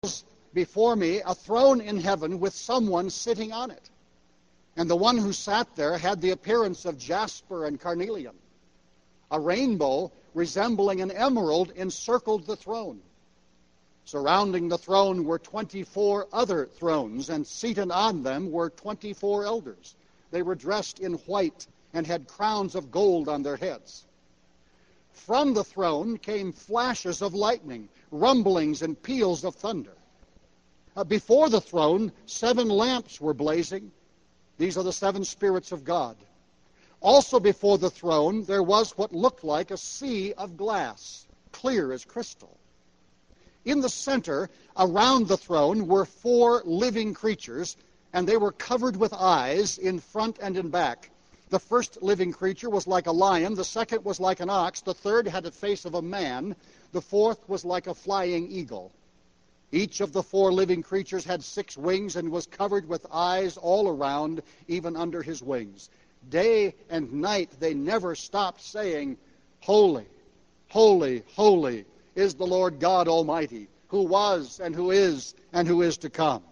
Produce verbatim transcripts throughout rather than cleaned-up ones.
before me a throne in heaven with someone sitting on it. And the one who sat there had the appearance of jasper and carnelian. A rainbow resembling an emerald encircled the throne. Surrounding the throne were twenty-four other thrones, and seated on them were twenty-four elders. They were dressed in white and had crowns of gold on their heads. From the throne came flashes of lightning, rumblings and peals of thunder. Uh, before the throne, seven lamps were blazing. These are the seven spirits of God. Also before the throne, there was what looked like a sea of glass, clear as crystal. In the center, around the throne, were four living creatures, and they were covered with eyes in front and in back. The first living creature was like a lion, the second was like an ox, the third had the face of a man, the fourth was like a flying eagle. Each of the four living creatures had six wings and was covered with eyes all around, even under his wings. Day and night they never stopped saying, "Holy, holy, holy is the Lord God Almighty, who was and who is and who is to come."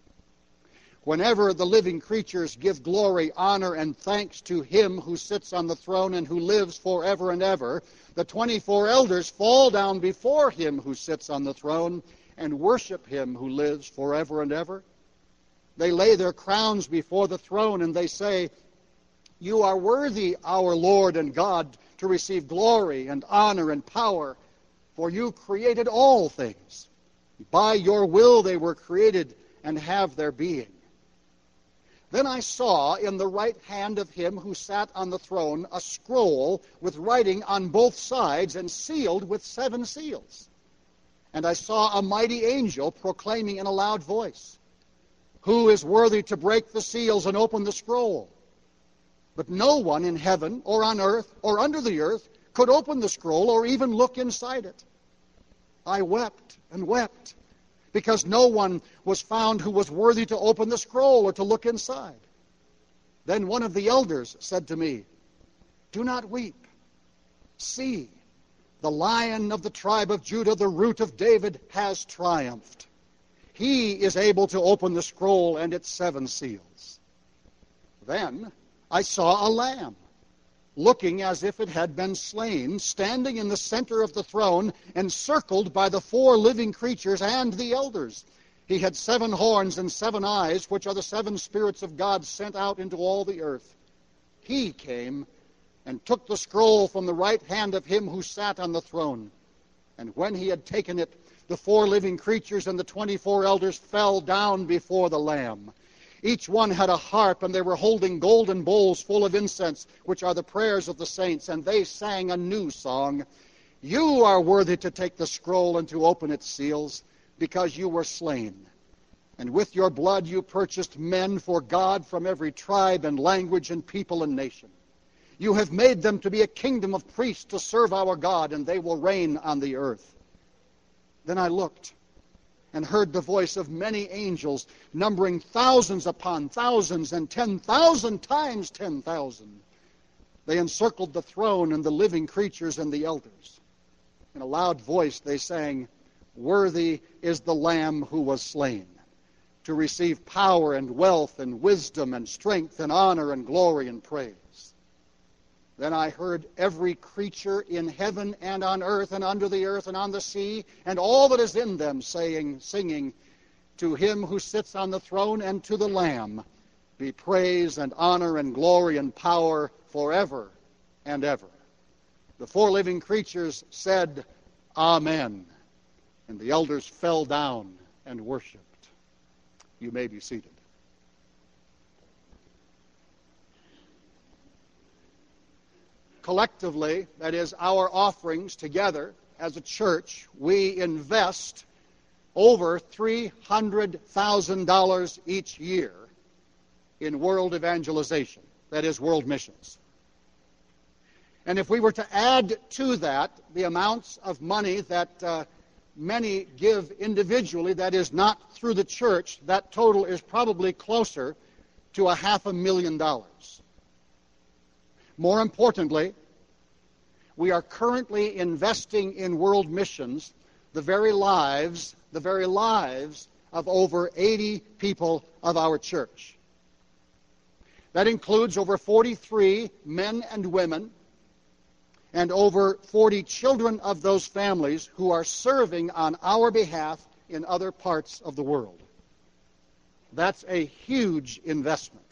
Whenever the living creatures give glory, honor, and thanks to him who sits on the throne and who lives forever and ever, the twenty-four elders fall down before him who sits on the throne and worship him who lives forever and ever. They lay their crowns before the throne and they say, "You are worthy, our Lord and God, to receive glory and honor and power, for you created all things. By your will they were created and have their being." Then I saw in the right hand of him who sat on the throne a scroll with writing on both sides and sealed with seven seals. And I saw a mighty angel proclaiming in a loud voice, "Who is worthy to break the seals and open the scroll?" But no one in heaven or on earth or under the earth could open the scroll or even look inside it. I wept and wept, because no one was found who was worthy to open the scroll or to look inside. Then one of the elders said to me, "Do not weep. See, the Lion of the tribe of Judah, the Root of David, has triumphed. He is able to open the scroll and its seven seals." Then I saw a lamb, looking as if it had been slain, standing in the center of the throne, encircled by the four living creatures and the elders. He had seven horns and seven eyes, which are the seven spirits of God sent out into all the earth. He came and took the scroll from the right hand of him who sat on the throne. And when he had taken it, the four living creatures and the twenty-four elders fell down before the Lamb. Each one had a harp, and they were holding golden bowls full of incense, which are the prayers of the saints, and they sang a new song. "You are worthy to take the scroll and to open its seals, because you were slain. And with your blood you purchased men for God from every tribe and language and people and nation. You have made them to be a kingdom of priests to serve our God, and they will reign on the earth." Then I looked and heard the voice of many angels, numbering thousands upon thousands and ten thousand times ten thousand. They encircled the throne and the living creatures and the elders. In a loud voice they sang, "Worthy is the Lamb who was slain, to receive power and wealth and wisdom and strength and honor and glory and praise." Then I heard every creature in heaven and on earth and under the earth and on the sea and all that is in them saying, singing, "To him who sits on the throne and to the Lamb be praise and honor and glory and power forever and ever." The four living creatures said, "Amen." And the elders fell down and worshipped. You may be seated. Collectively, that is, our offerings together as a church, we invest over three hundred thousand dollars each year in world evangelization, that is, world missions. And if we were to add to that the amounts of money that uh, many give individually, that is, not through the church, that total is probably closer to a half a million dollars. More importantly, we are currently investing in world missions the very lives, the very lives of over eighty people of our church. That includes over forty-three men and women and over forty children of those families who are serving on our behalf in other parts of the world. That's a huge investment.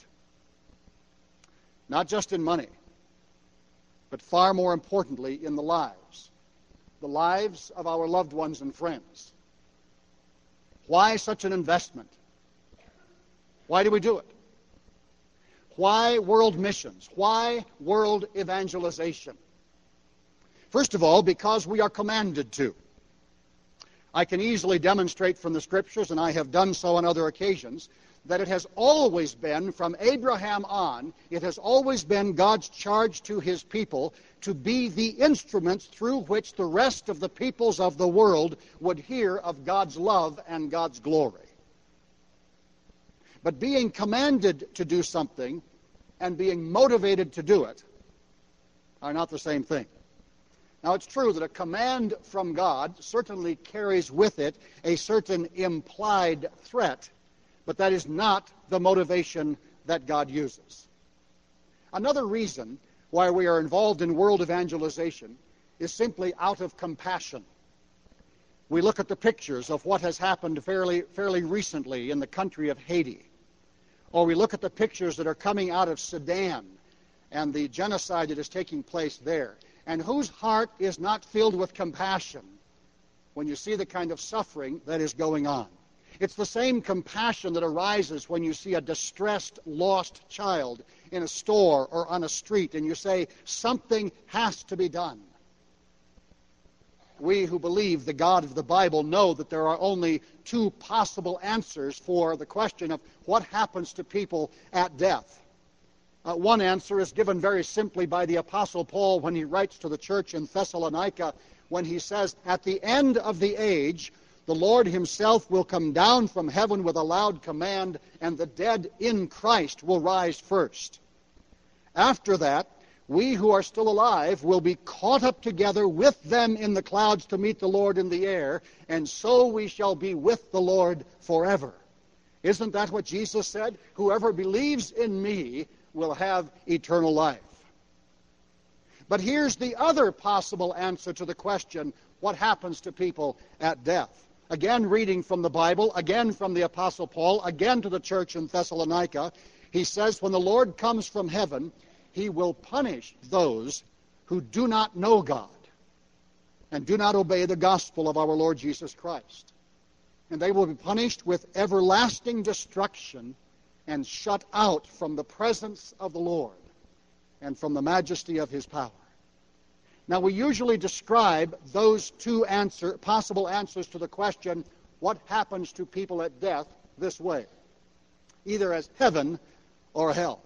Not just in money, but far more importantly in the lives. The lives of our loved ones and friends. Why such an investment? Why do we do it? Why world missions? Why world evangelization? First of all, because we are commanded to. I can easily demonstrate from the Scriptures, and I have done so on other occasions, that it has always been, from Abraham on, it has always been God's charge to his people to be the instruments through which the rest of the peoples of the world would hear of God's love and God's glory. But being commanded to do something and being motivated to do it are not the same thing. Now, it's true that a command from God certainly carries with it a certain implied threat, but that is not the motivation that God uses. Another reason why we are involved in world evangelization is simply out of compassion. We look at the pictures of what has happened fairly, fairly recently in the country of Haiti, or we look at the pictures that are coming out of Sudan and the genocide that is taking place there, and whose heart is not filled with compassion when you see the kind of suffering that is going on. It's the same compassion that arises when you see a distressed, lost child in a store or on a street and you say, something has to be done. We who believe the God of the Bible know that there are only two possible answers for the question of what happens to people at death. Uh, one answer is given very simply by the Apostle Paul when he writes to the church in Thessalonica, when he says, at the end of the age, the Lord himself will come down from heaven with a loud command, and the dead in Christ will rise first. After that, we who are still alive will be caught up together with them in the clouds to meet the Lord in the air, and so we shall be with the Lord forever. Isn't that what Jesus said? Whoever believes in me will have eternal life. But here's the other possible answer to the question, what happens to people at death? Again, reading from the Bible, again from the Apostle Paul, again to the church in Thessalonica, he says, when the Lord comes from heaven, he will punish those who do not know God and do not obey the gospel of our Lord Jesus Christ. And they will be punished with everlasting destruction and shut out from the presence of the Lord and from the majesty of his power. Now, we usually describe those two answer, possible answers to the question, what happens to people at death, this way, either as heaven or hell.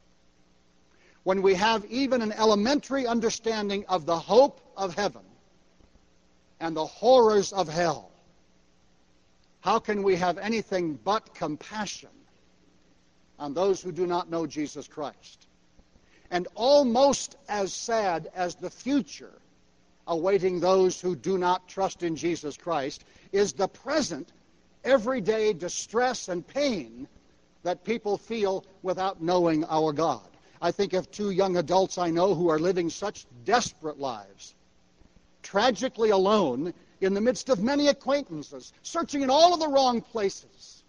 When we have even an elementary understanding of the hope of heaven and the horrors of hell, how can we have anything but compassion on those who do not know Jesus Christ? And almost as sad as the future awaiting those who do not trust in Jesus Christ is the present, everyday distress and pain that people feel without knowing our God. I think of two young adults I know who are living such desperate lives, tragically alone in the midst of many acquaintances, searching in all of the wrong places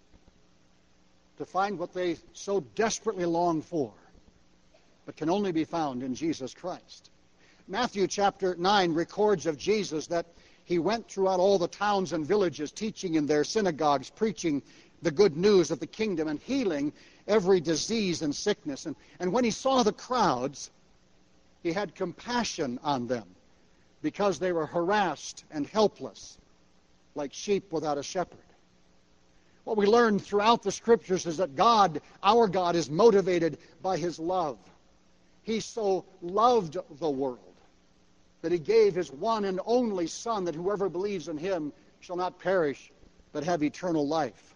to find what they so desperately long for, but can only be found in Jesus Christ. Matthew chapter nine records of Jesus that he went throughout all the towns and villages, teaching in their synagogues, preaching the good news of the kingdom and healing every disease and sickness. And, and when he saw the crowds, he had compassion on them because they were harassed and helpless, like sheep without a shepherd. What we learn throughout the Scriptures is that God, our God, is motivated by his love. He so loved the world that he gave his one and only Son, that whoever believes in him shall not perish, but have eternal life.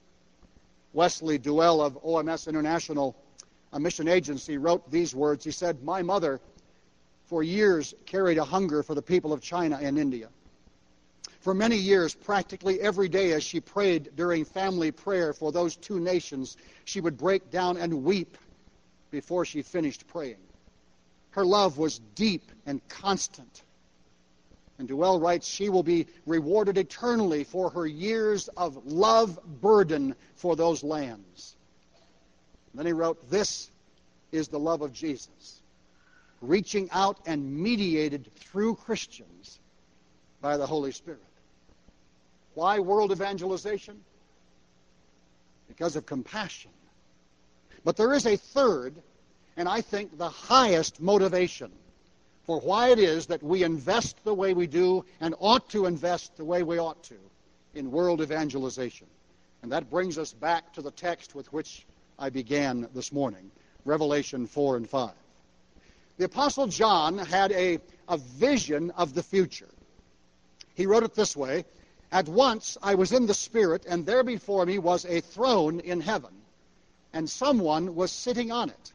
Wesley Duell of O M S International, a mission agency, wrote these words. He said, "My mother for years carried a hunger for the people of China and India. For many years, practically every day as she prayed during family prayer for those two nations, she would break down and weep before she finished praying. Her love was deep and constant. And Deuel writes, she will be rewarded eternally for her years of love burden for those lands. And then he wrote, this is the love of Jesus, reaching out and mediated through Christians by the Holy Spirit. Why world evangelization? Because of compassion. But there is a third, and I think the highest motivation for why it is that we invest the way we do and ought to invest the way we ought to in world evangelization. And that brings us back to the text with which I began this morning, Revelation four and five. The Apostle John had a, a vision of the future. He wrote it this way, at once I was in the Spirit, and there before me was a throne in heaven, and someone was sitting on it.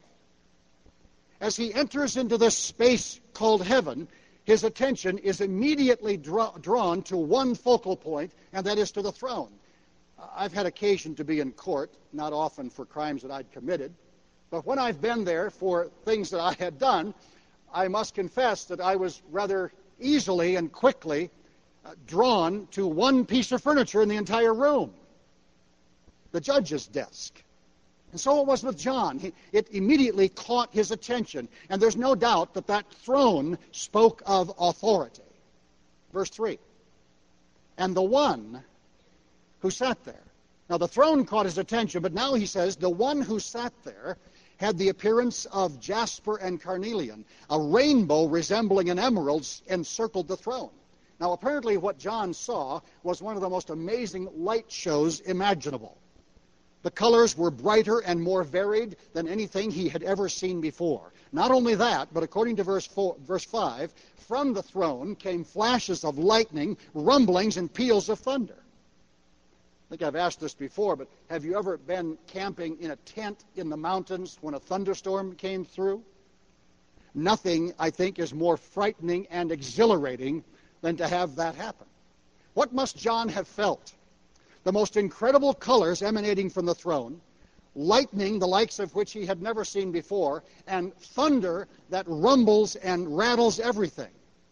As he enters into this space called heaven, his attention is immediately draw, drawn to one focal point, and that is to the throne. I've had occasion to be in court, not often for crimes that I'd committed, but when I've been there for things that I had done, I must confess that I was rather easily and quickly uh, drawn to one piece of furniture in the entire room, the judge's desk. And so it was with John. He, it immediately caught his attention. And there's no doubt that that throne spoke of authority. Verse three. And the one who sat there. Now the throne caught his attention, but now he says the one who sat there had the appearance of jasper and carnelian. A rainbow resembling an emerald encircled the throne. Now apparently what John saw was one of the most amazing light shows imaginable. The colors were brighter and more varied than anything he had ever seen before. Not only that, but according to verse four, verse five, from the throne came flashes of lightning, rumblings, and peals of thunder. I think I've asked this before, but have you ever been camping in a tent in the mountains when a thunderstorm came through? Nothing, I think, is more frightening and exhilarating than to have that happen. What must John have felt? The most incredible colors emanating from the throne, lightning the likes of which he had never seen before, and thunder that rumbles and rattles everything.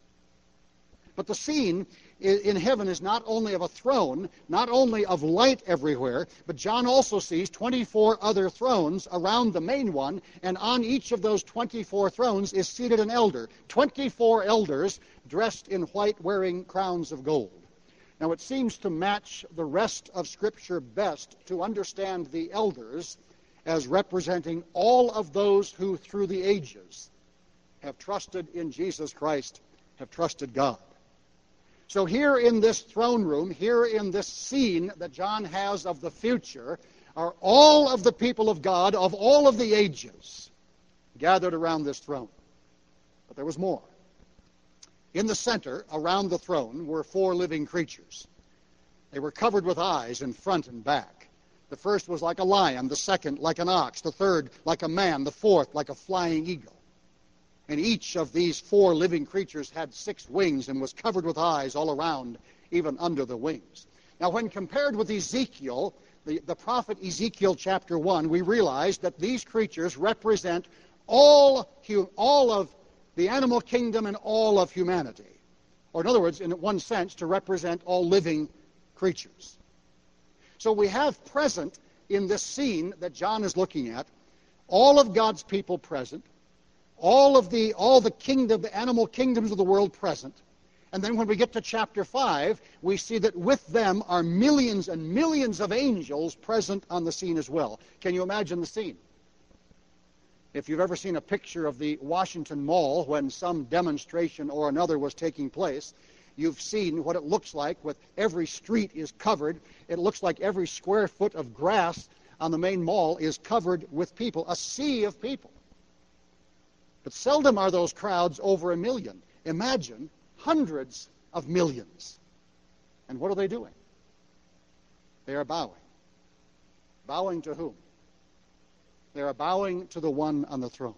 But the scene in heaven is not only of a throne, not only of light everywhere, but John also sees twenty-four other thrones around the main one, and on each of those twenty-four thrones is seated an elder, twenty-four elders dressed in white, wearing crowns of gold. Now, it seems to match the rest of Scripture best to understand the elders as representing all of those who, through the ages, have trusted in Jesus Christ, have trusted God. So here in this throne room, here in this scene that John has of the future, are all of the people of God of all of the ages gathered around this throne. But there was more. In the center, around the throne, were four living creatures. They were covered with eyes in front and back. The first was like a lion, the second like an ox, the third like a man, the fourth like a flying eagle. And each of these four living creatures had six wings and was covered with eyes all around, even under the wings. Now, when compared with Ezekiel, the, the prophet Ezekiel chapter one, we realize that these creatures represent all, all of the animal kingdom and all of humanity. Or in other words, in one sense, to represent all living creatures. So we have present in this scene that John is looking at, all of God's people present, all of the all the kingdom, the animal kingdoms of the world present. And then when we get to chapter five, we see that with them are millions and millions of angels present on the scene as well. Can you imagine the scene? If you've ever seen a picture of the Washington Mall when some demonstration or another was taking place, you've seen what it looks like with every street is covered. It looks like every square foot of grass on the main mall is covered with people, a sea of people. But seldom are those crowds over a million. Imagine hundreds of millions. And what are they doing? They are bowing. Bowing to whom? They are bowing to the one on the throne.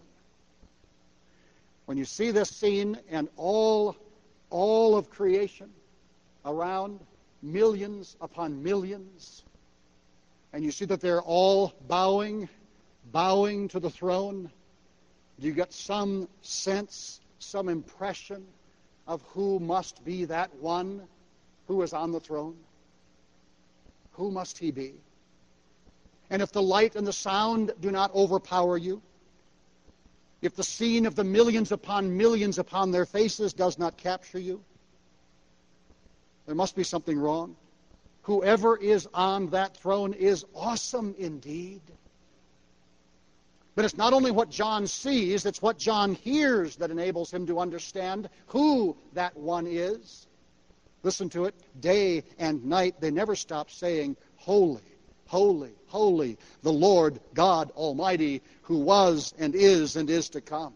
When you see this scene and all, all of creation, around, millions upon millions, and you see that they're all bowing, bowing to the throne, do you get some sense, some impression of who must be that one who is on the throne? Who must he be? And if the light and the sound do not overpower you, if the scene of the millions upon millions upon their faces does not capture you, there must be something wrong. Whoever is on that throne is awesome indeed. But it's not only what John sees, it's what John hears that enables him to understand who that one is. Listen to it. Day and night, they never stop saying, "Holy, holy, holy, the Lord God Almighty, who was and is and is to come."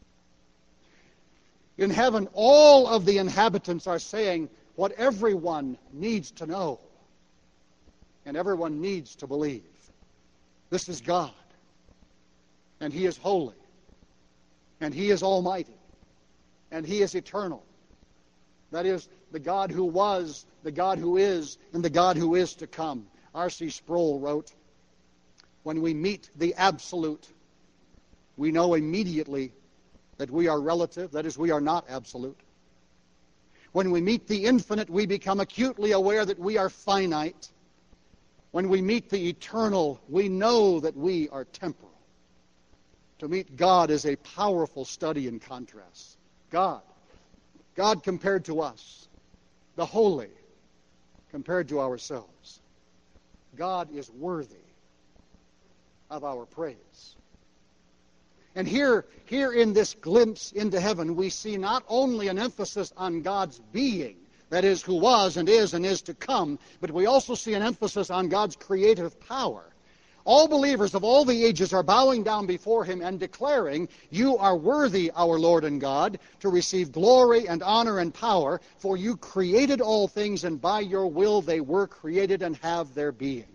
In heaven, all of the inhabitants are saying what everyone needs to know and everyone needs to believe. This is God, and he is holy, and he is almighty, and he is eternal. That is, the God who was, the God who is, and the God who is to come. R C Sproul wrote, "When we meet the absolute, we know immediately that we are relative, that is, we are not absolute. When we meet the infinite, we become acutely aware that we are finite. When we meet the eternal, we know that we are temporal." To meet God is a powerful study in contrast. God, God compared to us, the holy compared to ourselves. God is worthy of our praise. And here, here in this glimpse into heaven, we see not only an emphasis on God's being, that is, who was and is and is to come, but we also see an emphasis on God's creative power. All believers of all the ages are bowing down before him and declaring, "You are worthy, our Lord and God, to receive glory and honor and power, for you created all things, and by your will they were created and have their being."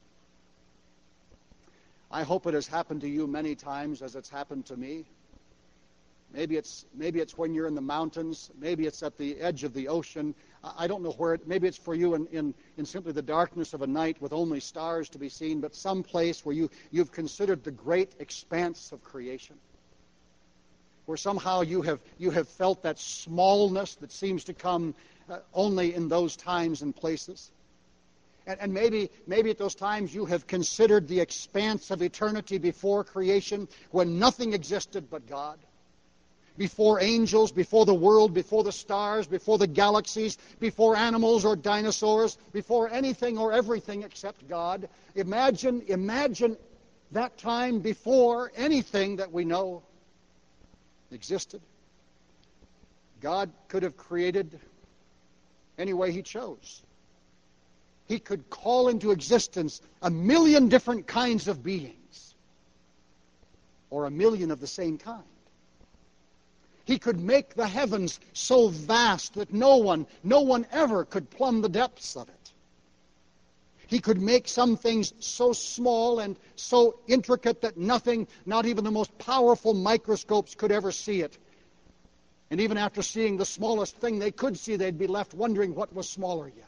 I hope it has happened to you many times as it's happened to me. Maybe it's maybe it's when you're in the mountains. Maybe it's at the edge of the ocean. I don't know where. It, maybe it's for you in, in, in simply the darkness of a night with only stars to be seen, but some place where you, you've considered the great expanse of creation, where somehow you have, you have felt that smallness that seems to come uh, only in those times and places. And, and maybe, maybe at those times you have considered the expanse of eternity before creation, when nothing existed but God. Before angels, before the world, before the stars, before the galaxies, before animals or dinosaurs, before anything or everything except God. Imagine, imagine that time before anything that we know existed. God could have created any way he chose. He could call into existence a million different kinds of beings, or a million of the same kind. He could make the heavens so vast that no one, no one ever could plumb the depths of it. He could make some things so small and so intricate that nothing, not even the most powerful microscopes, could ever see it. And even after seeing the smallest thing they could see, they'd be left wondering what was smaller yet.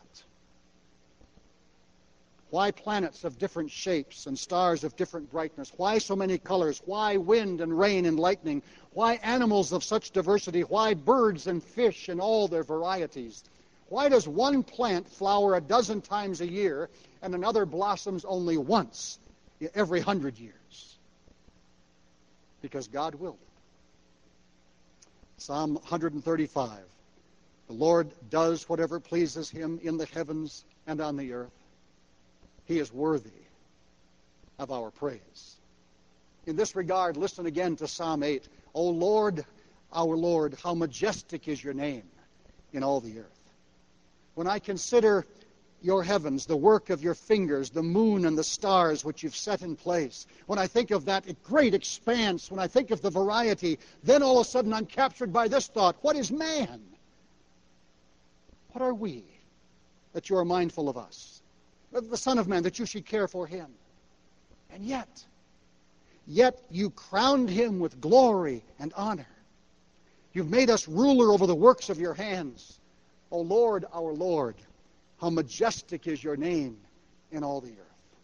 Why planets of different shapes and stars of different brightness? Why so many colors? Why wind and rain and lightning? Why animals of such diversity? Why birds and fish in all their varieties? Why does one plant flower a dozen times a year and another blossoms only once every hundred years? Because God willed it. Psalm one thirty-five. The Lord does whatever pleases him in the heavens and on the earth. He is worthy of our praise. In this regard, listen again to Psalm eight. O Lord, our Lord, how majestic is your name in all the earth. When I consider your heavens, the work of your fingers, the moon and the stars which you've set in place, when I think of that great expanse, when I think of the variety, then all of a sudden I'm captured by this thought: what is man? What are we that you are mindful of us? The Son of Man, that you should care for him. And yet, yet you crowned him with glory and honor. You've made us ruler over the works of your hands. O Lord, our Lord, how majestic is your name in all the earth.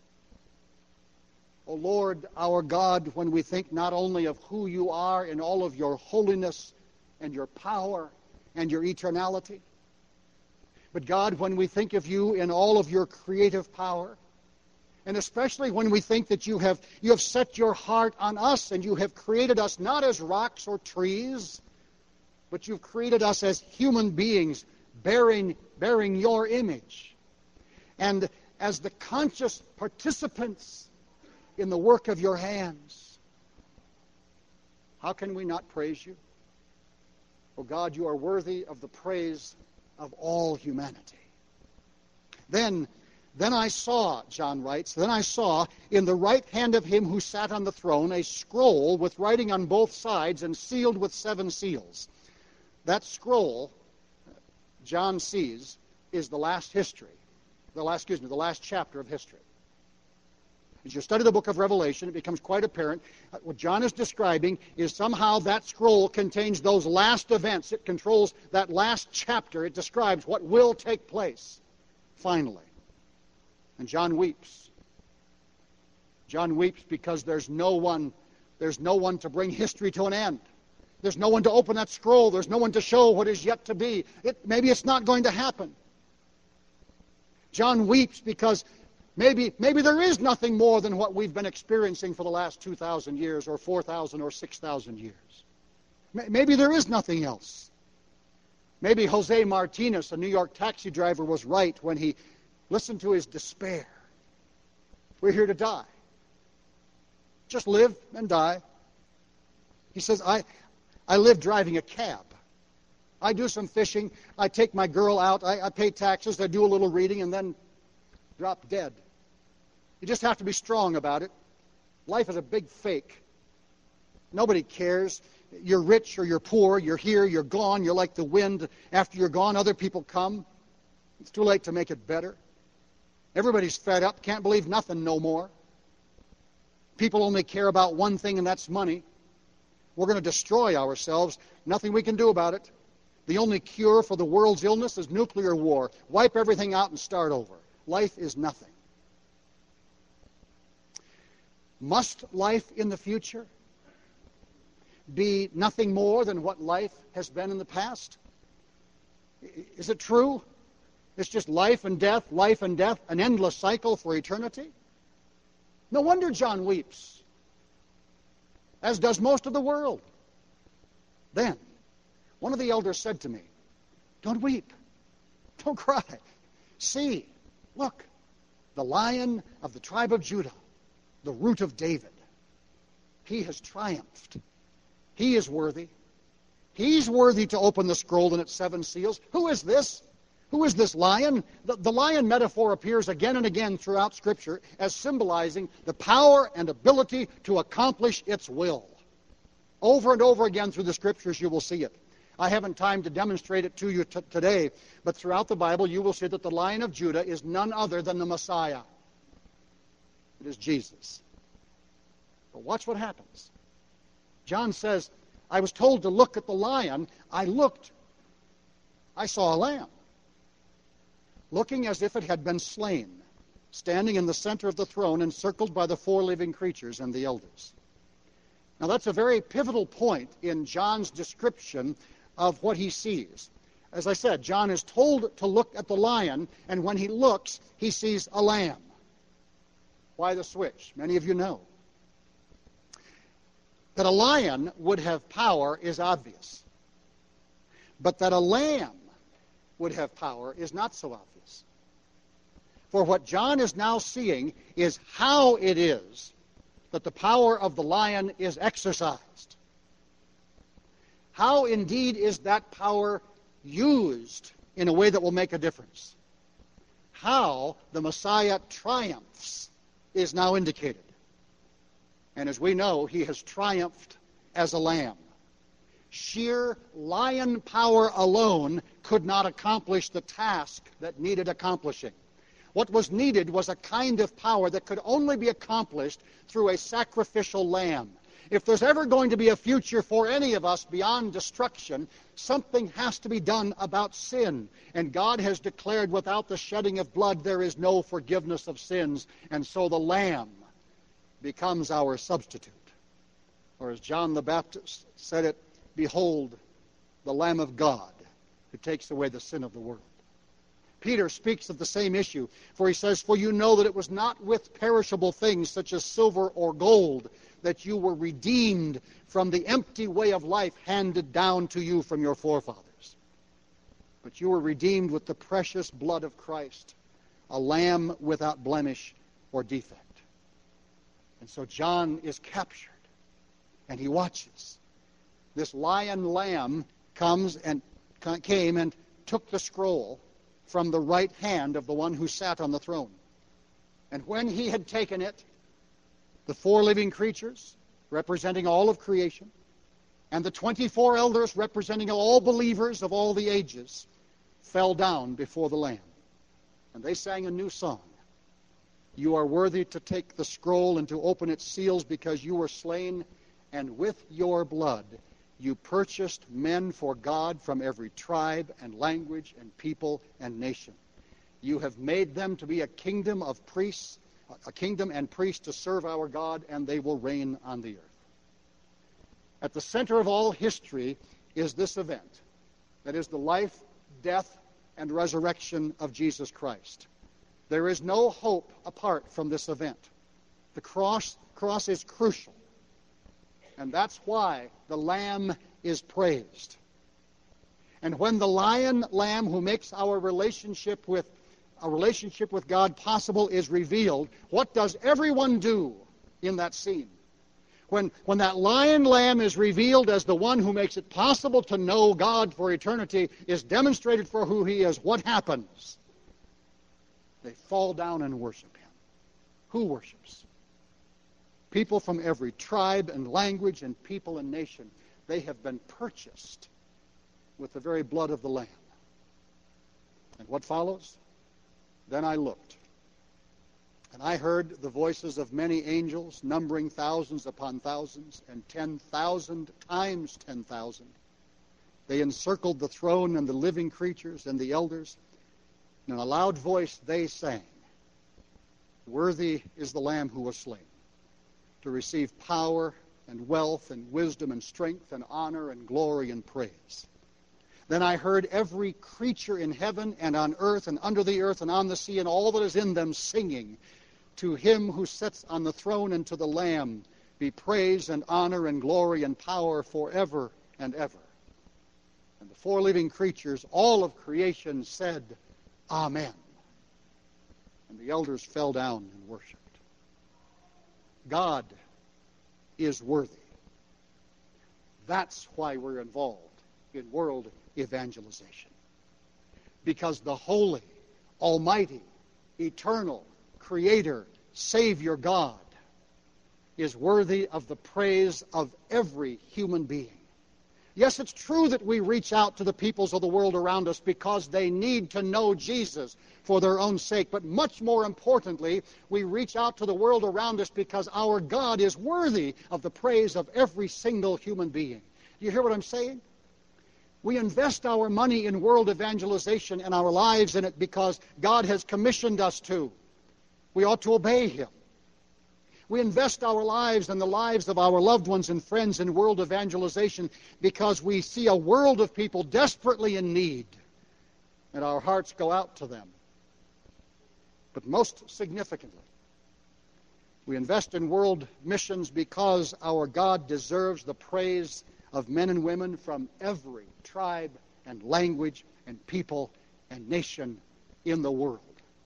O Lord, our God, when we think not only of who you are in all of your holiness and your power and your eternality, but God, when we think of you in all of your creative power, and especially when we think that you have, you have set your heart on us and you have created us not as rocks or trees, but you've created us as human beings bearing, bearing your image. And as the conscious participants in the work of your hands, how can we not praise you? Oh God, you are worthy of the praise of all humanity. Then, then I saw, John writes, then I saw in the right hand of him who sat on the throne a scroll with writing on both sides and sealed with seven seals. That scroll, John sees, is the last history, the last, excuse me, the last chapter of history. As you study the book of Revelation, it becomes quite apparent what John is describing is somehow that scroll contains those last events. It controls that last chapter. It describes what will take place finally. And John weeps. John weeps because there's no one, there's no one to bring history to an end. There's no one to open that scroll. There's no one to show what is yet to be. It, maybe it's not going to happen. John weeps because maybe, maybe there is nothing more than what we've been experiencing for the last two thousand years or four thousand or six thousand years. Maybe there is nothing else. Maybe Jose Martinez, a New York taxi driver, was right when he listened to his despair. We're here to die. Just live and die. He says, I, I live driving a cab. I do some fishing. I take my girl out. I, I pay taxes. I do a little reading and then drop dead. You just have to be strong about it. Life is a big fake. Nobody cares. You're rich or you're poor. You're here. You're gone. You're like the wind. After you're gone, other people come. It's too late to make it better. Everybody's fed up. Can't believe nothing no more. People only care about one thing, and that's money. We're going to destroy ourselves. Nothing we can do about it. The only cure for the world's illness is nuclear war. Wipe everything out and start over. Life is nothing. Must life in the future be nothing more than what life has been in the past? Is it true? It's just life and death, life and death, an endless cycle for eternity? No wonder John weeps, as does most of the world. Then, one of the elders said to me, "Don't weep. Don't cry. See, look, the Lion of the tribe of Judah, the Root of David. He has triumphed. He is worthy. He's worthy to open the scroll and its seven seals. Who is this? Who is this lion?" The, the lion metaphor appears again and again throughout Scripture as symbolizing the power and ability to accomplish its will. Over and over again through the Scriptures you will see it. I haven't time to demonstrate it to you t- today, but throughout the Bible you will see that the Lion of Judah is none other than the Messiah. It is Jesus. But watch what happens. John says, I was told to look at the lion. I looked. I saw a lamb, looking as if it had been slain, standing in the center of the throne, encircled by the four living creatures and the elders. Now that's a very pivotal point in John's description of what he sees. As I said, John is told to look at the lion, and when he looks, he sees a lamb. Why the switch? Many of you know. That a lion would have power is obvious. But that a lamb would have power is not so obvious. For what John is now seeing is how it is that the power of the lion is exercised. How indeed is that power used in a way that will make a difference? How the Messiah triumphs is now indicated. And as we know, he has triumphed as a lamb. Sheer lion power alone could not accomplish the task that needed accomplishing. What was needed was a kind of power that could only be accomplished through a sacrificial lamb. If there's ever going to be a future for any of us beyond destruction, something has to be done about sin. And God has declared without the shedding of blood there is no forgiveness of sins. And so the Lamb becomes our substitute. Or as John the Baptist said it, behold, the Lamb of God who takes away the sin of the world. Peter speaks of the same issue, for he says, for you know that it was not with perishable things such as silver or gold that you were redeemed from the empty way of life handed down to you from your forefathers. But you were redeemed with the precious blood of Christ, a lamb without blemish or defect. And so John is captured, and he watches. This lion lamb comes and came and took the scroll from the right hand of the one who sat on the throne. And when he had taken it, the four living creatures, representing all of creation, and the twenty-four elders, representing all believers of all the ages, fell down before the Lamb. And they sang a new song. You are worthy to take the scroll and to open its seals, because you were slain, and with your blood you purchased men for God from every tribe and language and people and nation. You have made them to be a kingdom of priests, a kingdom and priests to serve our God, and they will reign on the earth. At the center of all history is this event. That is the life, death, and resurrection of Jesus Christ. There is no hope apart from this event. The cross, cross is crucial. And that's why the Lamb is praised. And when the lion lamb who makes our relationship with a relationship with God possible is revealed, what does everyone do in that scene? When, when that lion lamb is revealed as the one who makes it possible to know God for eternity, is demonstrated for who he is, what happens? They fall down and worship him. Who worships? People from every tribe and language and people and nation. They have been purchased with the very blood of the Lamb. And what follows? Then I looked, and I heard the voices of many angels, numbering thousands upon thousands, and ten thousand times ten thousand. They encircled the throne and the living creatures and the elders. In a loud voice they sang, worthy is the Lamb who was slain, to receive power and wealth and wisdom and strength and honor and glory and praise. Then I heard every creature in heaven and on earth and under the earth and on the sea and all that is in them singing, to him who sits on the throne and to the Lamb be praise and honor and glory and power forever and ever. And the four living creatures, all of creation, said, Amen. And the elders fell down and worshipped. God is worthy. That's why we're involved in world evangelization. Because the holy, almighty, eternal, creator, Savior God is worthy of the praise of every human being. Yes, it's true that we reach out to the peoples of the world around us because they need to know Jesus for their own sake. But much more importantly, we reach out to the world around us because our God is worthy of the praise of every single human being. Do you hear what I'm saying? We invest our money in world evangelization and our lives in it because God has commissioned us to. We ought to obey Him. We invest our lives and the lives of our loved ones and friends in world evangelization because we see a world of people desperately in need, and our hearts go out to them. But most significantly, we invest in world missions because our God deserves the praise of men and women from every tribe and language and people and nation in the world.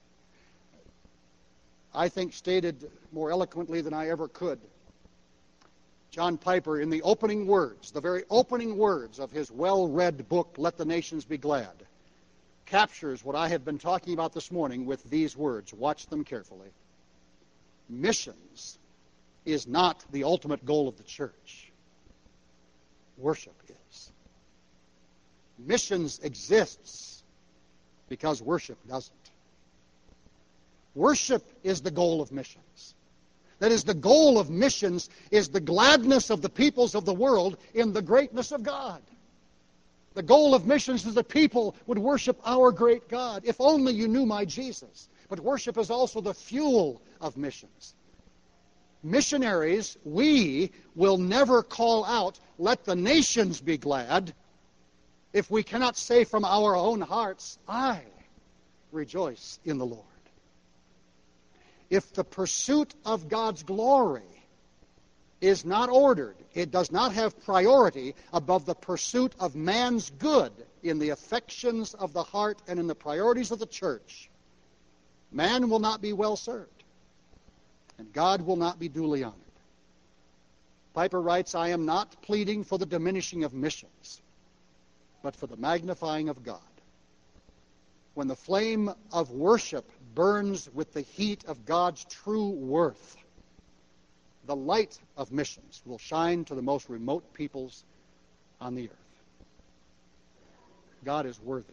I think stated more eloquently than I ever could, John Piper, in the opening words, the very opening words of his well-read book, Let the Nations Be Glad, captures what I have been talking about this morning with these words. Watch them carefully. Missions is not the ultimate goal of the church. Worship is. Missions exists because worship doesn't. Worship is the goal of missions. That is, the goal of missions is the gladness of the peoples of the world in the greatness of God. The goal of missions is that people would worship our great God. If only you knew my Jesus. But worship is also the fuel of missions. Missionaries, we will never call out, let the nations be glad, if we cannot say from our own hearts, I rejoice in the Lord. If the pursuit of God's glory is not ordered, it does not have priority above the pursuit of man's good in the affections of the heart and in the priorities of the church, man will not be well served, and God will not be duly honored. Piper writes, I am not pleading for the diminishing of missions, but for the magnifying of God. When the flame of worship burns with the heat of God's true worth, the light of missions will shine to the most remote peoples on the earth. God is worthy.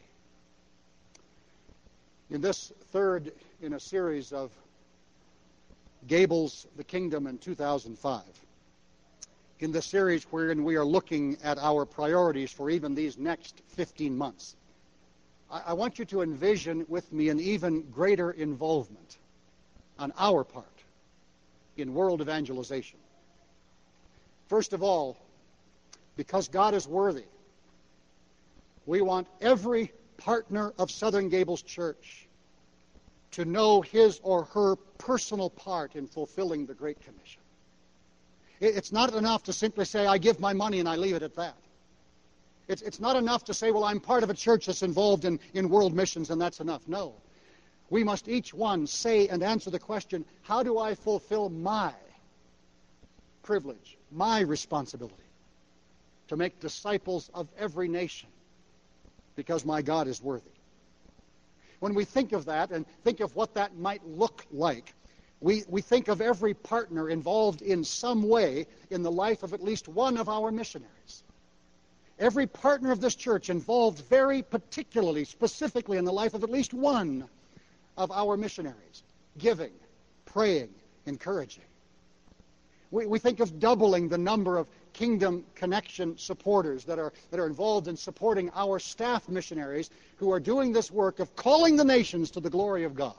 In this third in a series of Gable's The Kingdom in two thousand five, in the series wherein we are looking at our priorities for even these next fifteen months, I, I want you to envision with me an even greater involvement on our part in world evangelization. First of all, because God is worthy, we want every partner of Southern Gables Church to know his or her personal part in fulfilling the Great Commission. It's not enough to simply say, I give my money and I leave it at that. It's, it's not enough to say, well, I'm part of a church that's involved in, in world missions and that's enough. No. We must each one say and answer the question, how do I fulfill my privilege, my responsibility to make disciples of every nation because my God is worthy? When we think of that and think of what that might look like, we, we think of every partner involved in some way in the life of at least one of our missionaries. Every partner of this church involved very particularly, specifically in the life of at least one of our missionaries, giving, praying, encouraging. We, we think of doubling the number of Kingdom Connection supporters that are, that are involved in supporting our staff missionaries who are doing this work of calling the nations to the glory of God.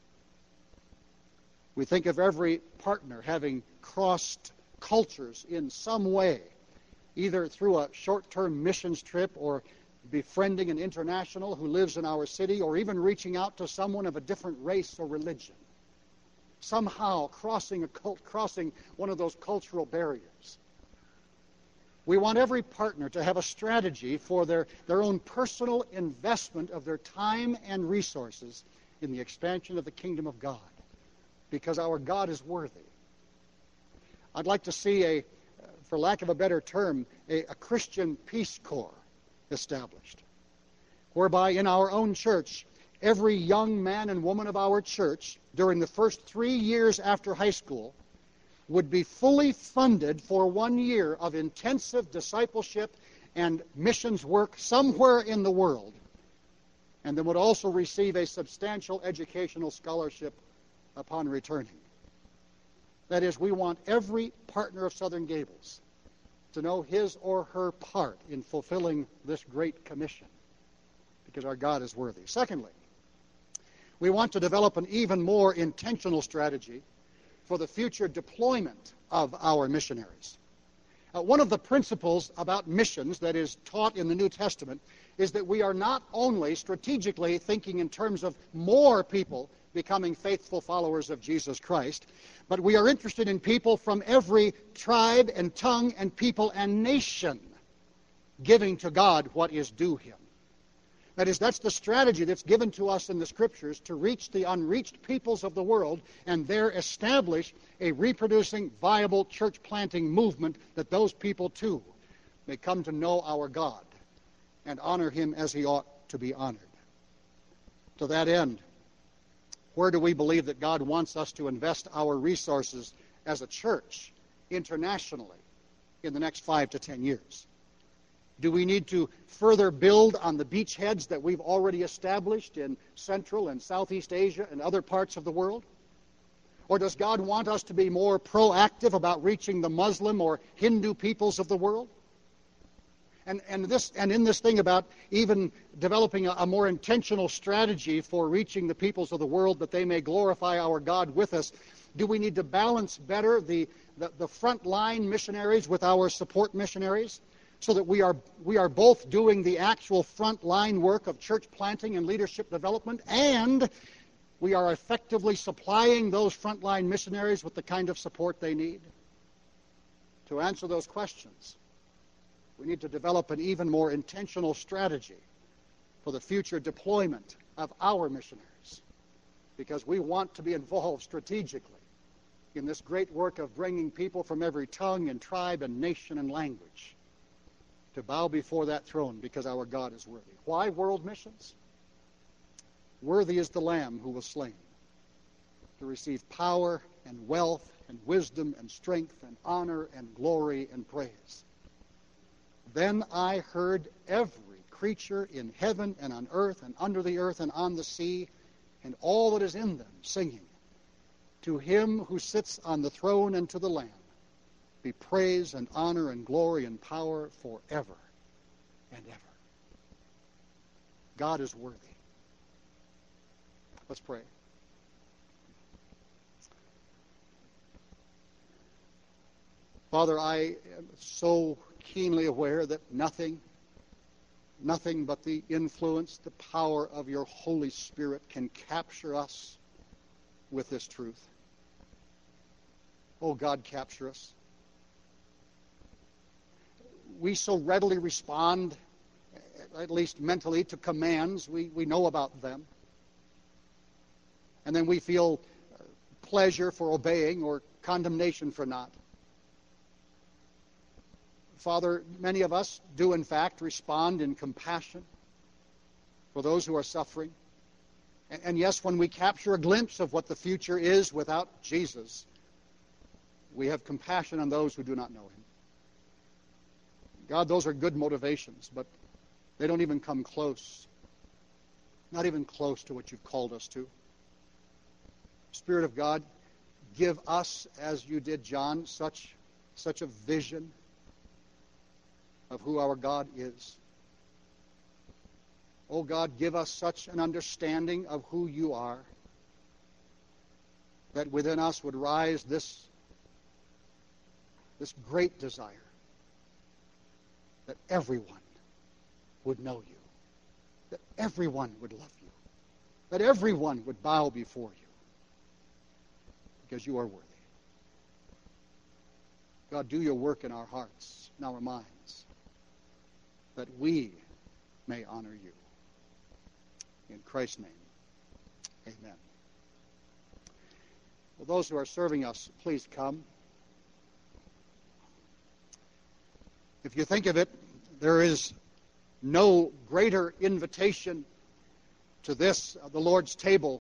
We think of every partner having crossed cultures in some way, either through a short-term missions trip or befriending an international who lives in our city, or even reaching out to someone of a different race or religion. Somehow crossing a cult, crossing one of those cultural barriers. We want every partner to have a strategy for their, their own personal investment of their time and resources in the expansion of the kingdom of God, because our God is worthy. I'd like to see a, for lack of a better term, a, a Christian Peace Corps established, whereby in our own church, every young man and woman of our church during the first three years after high school would be fully funded for one year of intensive discipleship and missions work somewhere in the world, and then would also receive a substantial educational scholarship upon returning. That is, we want every partner of Southern Gables to know his or her part in fulfilling this great commission, because our God is worthy. Secondly, we want to develop an even more intentional strategy for the future deployment of our missionaries. Uh, one of the principles about missions that is taught in the New Testament is that we are not only strategically thinking in terms of more people becoming faithful followers of Jesus Christ, but we are interested in people from every tribe and tongue and people and nation giving to God what is due him. That is, that's the strategy that's given to us in the Scriptures to reach the unreached peoples of the world and there establish a reproducing, viable church planting movement that those people too may come to know our God and honor him as he ought to be honored. To that end, where do we believe that God wants us to invest our resources as a church internationally in the next five to ten years? Do we need to further build on the beachheads that we've already established in Central and Southeast Asia and other parts of the world? Or does God want us to be more proactive about reaching the Muslim or Hindu peoples of the world? And, and, this, and in this thing about even developing a, a more intentional strategy for reaching the peoples of the world that they may glorify our God with us, do we need to balance better the, the, the front-line missionaries with our support missionaries so that we are, we are both doing the actual front-line work of church planting and leadership development, and we are effectively supplying those front-line missionaries with the kind of support they need? To answer those questions, we need to develop an even more intentional strategy for the future deployment of our missionaries, because we want to be involved strategically in this great work of bringing people from every tongue and tribe and nation and language to bow before that throne, because our God is worthy. Why world missions? Worthy is the Lamb who was slain to receive power and wealth and wisdom and strength and honor and glory and praise. Then I heard every creature in heaven and on earth and under the earth and on the sea and all that is in them singing, "To him who sits on the throne and to the Lamb be praise and honor and glory and power forever and ever." God is worthy. Let's pray. Father, I am so keenly aware that nothing, nothing but the influence, the power of your Holy Spirit can capture us with this truth. Oh God, capture us. We so readily respond, at least mentally, to commands. We, we know about them. And then we feel pleasure for obeying or condemnation for not. Father, many of us do in fact respond in compassion for those who are suffering. And, and yes, when we capture a glimpse of what the future is without Jesus, we have compassion on those who do not know him. God, those are good motivations, but they don't even come close. Not even close to what you've called us to. Spirit of God, give us, as you did John, such, such a vision of who our God is. Oh God, give us such an understanding of who you are that within us would rise this, this great desire that everyone would know you, that everyone would love you, that everyone would bow before you, because you are worthy. God, do your work in our hearts, in our minds, that we may honor you. In Christ's name, amen. Well, those who are serving us, please come. If you think of it, there is no greater invitation to this, uh, the Lord's table,